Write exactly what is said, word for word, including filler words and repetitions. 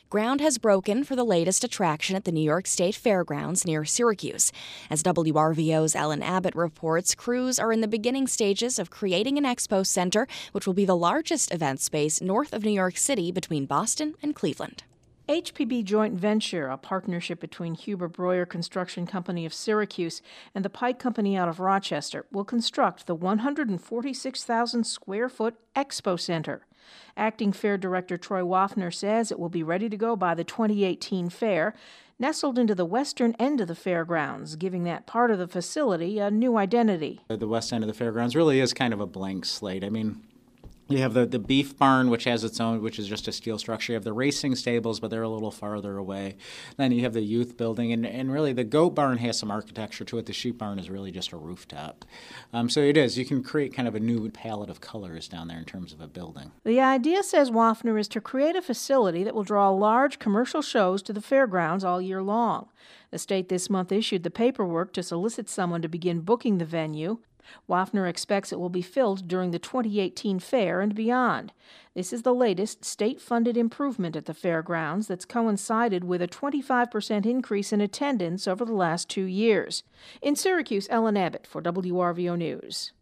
Ground has broken for the latest attraction at the New York State Fairgrounds near Syracuse. As W R V O's Ellen Abbott reports, crews are in the beginning stages of creating an expo center, which will be the largest event space north of New York City between Boston and Cleveland. H P B Joint Venture, a partnership between Huber Breuer Construction Company of Syracuse and the Pike Company out of Rochester, will construct the one hundred forty-six thousand square foot Expo Center. Acting Fair Director Troy Waffner says it will be ready to go by the twenty eighteen fair, nestled into the western end of the fairgrounds, giving that part of the facility a new identity. The west end of the fairgrounds really is kind of a blank slate. I mean, you have the, the beef barn, which has its own, which is just a steel structure. You have the racing stables, but they're a little farther away. Then you have the youth building, and, and really the goat barn has some architecture to it. The sheep barn is really just a rooftop. Um, so it is. You can create kind of a new palette of colors down there in terms of a building. The idea, says Waffner, is to create a facility that will draw large commercial shows to the fairgrounds all year long. The state this month issued the paperwork to solicit someone to begin booking the venue. Waffner expects it will be filled during the twenty eighteen fair and beyond. This is the latest state-funded improvement at the fairgrounds that's coincided with a twenty-five percent increase in attendance over the last two years. In Syracuse, Ellen Abbott for W R V O News.